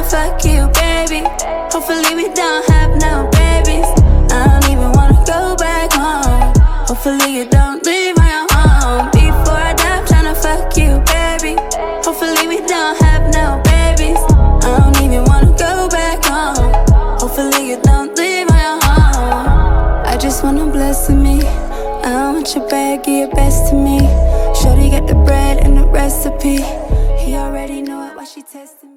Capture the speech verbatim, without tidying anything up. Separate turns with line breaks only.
tryna fuck you, baby. Hopefully we don't have no babies. I don't even wanna go back home. Hopefully you don't leave my home. Before I die, I'm tryna fuck you, baby. Hopefully we don't have no babies. I don't even wanna go back home. Hopefully you don't leave my home. I just wanna bless me. I don't want your bag, give your best to me. Shorty got the bread and the recipe. He already know it while she testing me.